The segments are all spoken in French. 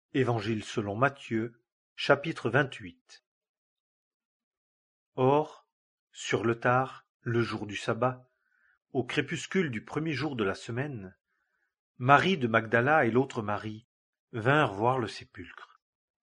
Évangile selon Matthieu, chapitre 28. Or, sur le tard, le jour du sabbat, au crépuscule du premier jour de la semaine, Marie de Magdala et l'autre Marie vinrent voir le sépulcre.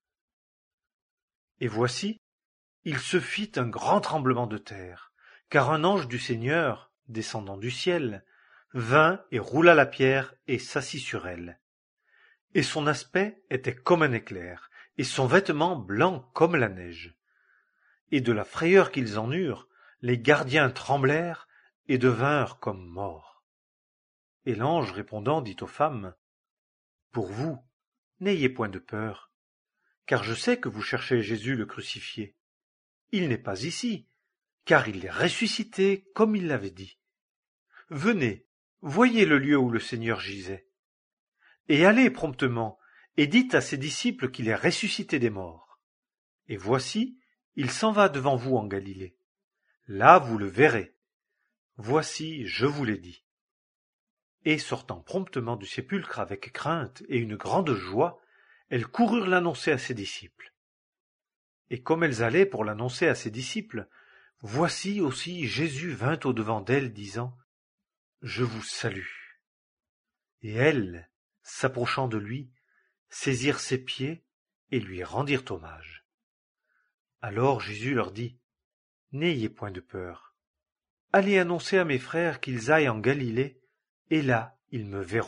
Et voici, il se fit un grand tremblement de terre, car un ange du Seigneur, descendant du ciel, vint et roula la pierre et s'assit sur elle. Et son aspect était comme un éclair, et son vêtement blanc comme la neige. Et de la frayeur qu'ils en eurent, les gardiens tremblèrent et devinrent comme morts. Et l'ange répondant dit aux femmes, « Pour vous, n'ayez point de peur, car je sais que vous cherchez Jésus le crucifié. Il n'est pas ici, car il est ressuscité comme il l'avait dit. Venez, voyez le lieu où le Seigneur gisait. Et allez promptement, et dites à ses disciples qu'il est ressuscité des morts. Et voici, il s'en va devant vous en Galilée. Là vous le verrez. Voici, je vous l'ai dit. » Et sortant promptement du sépulcre avec crainte et une grande joie, elles coururent l'annoncer à ses disciples. Et comme elles allaient pour l'annoncer à ses disciples, voici aussi Jésus vint au-devant d'elles, disant, « Je vous salue. » Et elles, s'approchant de lui, saisirent ses pieds et lui rendirent hommage. Alors Jésus leur dit, « N'ayez point de peur. Allez annoncer à mes frères qu'ils aillent en Galilée, et là ils me verront. »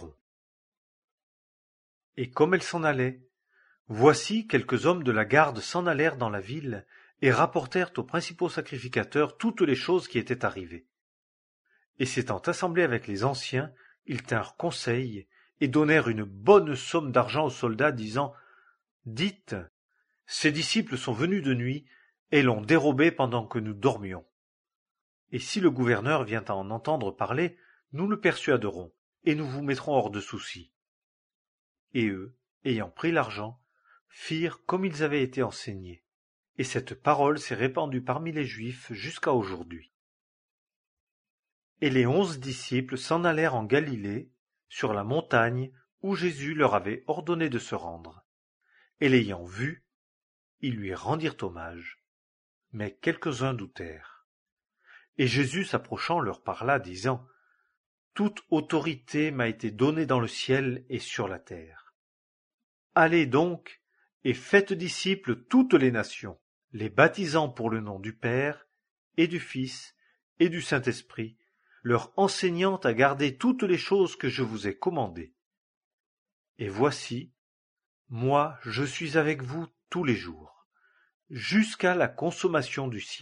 Et comme elles s'en allaient, voici quelques hommes de la garde s'en allèrent dans la ville et rapportèrent aux principaux sacrificateurs toutes les choses qui étaient arrivées. Et s'étant assemblés avec les anciens, ils tinrent conseil et donnèrent une bonne somme d'argent aux soldats, disant, « Dites, ces disciples sont venus de nuit et l'ont dérobé pendant que nous dormions. Et si le gouverneur vient à en entendre parler, nous le persuaderons, et nous vous mettrons hors de souci. » Et eux, ayant pris l'argent, firent comme ils avaient été enseignés. Et cette parole s'est répandue parmi les Juifs jusqu'à aujourd'hui. Et les 11 disciples s'en allèrent en Galilée, sur la montagne où Jésus leur avait ordonné de se rendre. Et l'ayant vu, ils lui rendirent hommage. Mais quelques-uns doutèrent. Et Jésus s'approchant leur parla, disant, « Toute autorité m'a été donnée dans le ciel et sur la terre. Allez donc et faites disciples toutes les nations, les baptisant pour le nom du Père et du Fils et du Saint-Esprit, leur enseignant à garder toutes les choses que je vous ai commandées. Et voici, moi je suis avec vous tous les jours, jusqu'à la consommation du siècle. »